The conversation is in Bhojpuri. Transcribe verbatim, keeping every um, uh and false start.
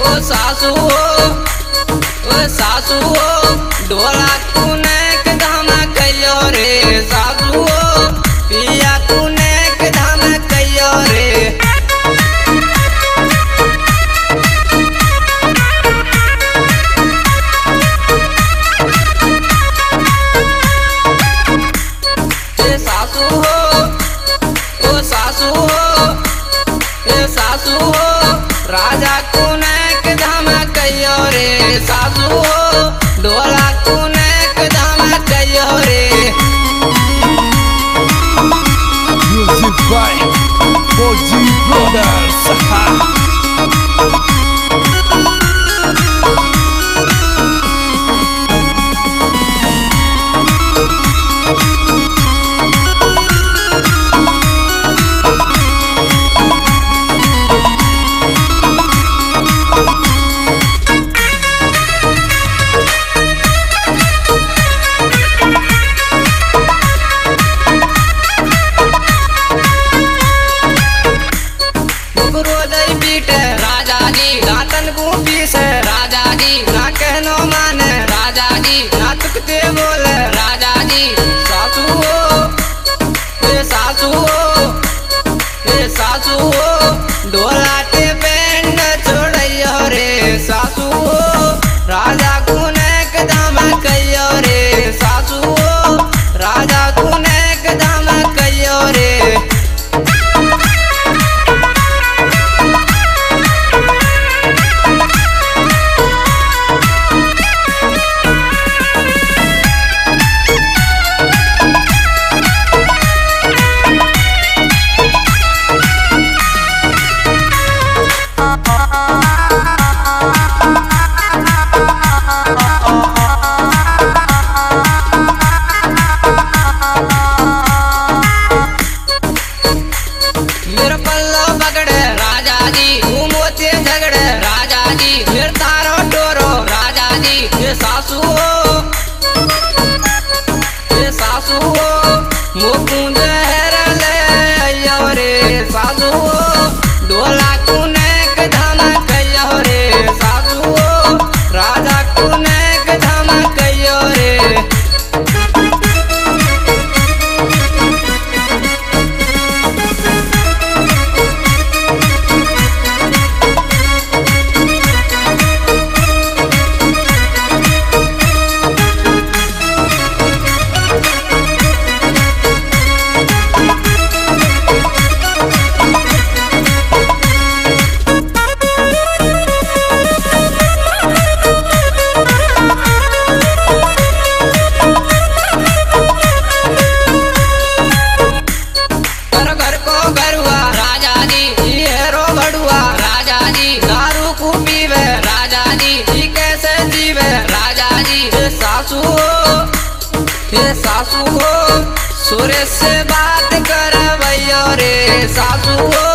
ओ सासू हो ओ सासू हो ढोला तूने के धाम कयो रे सासू हो पिया तूने के धाम कयो रे ए सासू हो ओ सासू हो ए सासू हो राजा तूने के धाम कयो रे सासू हो ढोला तूने के धाम कयो रे Music by four G Brothers. रोदई पीटे राजा जी दातन गोपी से राजा जी ना कहनो माने राजा जी ना तुकते बोले राजा जी सासू हो ए सासू हो ए सासू हो ढोला के बैंड छोड़ियो रे सासू हो राजा कुने के दाम कयो रे सासू हो राजा कुने के दाम कयो रे मेरा पल्लो पकड़े राजा जी घूमोते झगड़े राजा जी फिर तारो टोरो राजा जी ये सासू हो ये सासू हो मुकुंद हेरले अयो रे सासू हो ढोला कुने के धाम कयो रे सासू हो राजा कुने के धाम कयो रे घर घर को गरुआ राजा जी ये रो बड़ुआ राजा जी दारू को पीवे राजा जी ये कैसे जीवे राजा जी ये सासू हो ये सासू हो सुरेश से बात करवैयो रे सासू हो